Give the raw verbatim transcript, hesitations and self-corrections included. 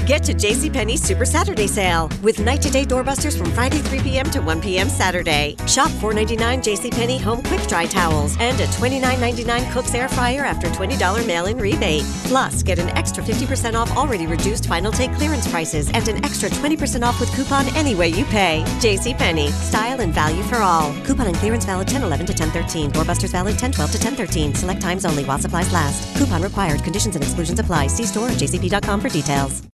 Get to JCPenney's Super Saturday Sale with night-to-day doorbusters from Friday three p.m. to one p.m. Saturday. Shop four ninety-nine JCPenney Home Quick Dry Towels and a twenty-nine ninety-nine Cook's Air Fryer after twenty dollars mail-in rebate. Plus, get an extra fifty percent off already reduced Final Take clearance prices and an extra twenty percent off with coupon any way you pay. JCPenney. Style and value for all. Coupon and clearance valid ten eleven to ten thirteen. Doorbusters valid ten twelve to ten thirteen. Select times only while supplies last. Coupon required. Conditions and exclusions apply. See store or j c p dot com for details.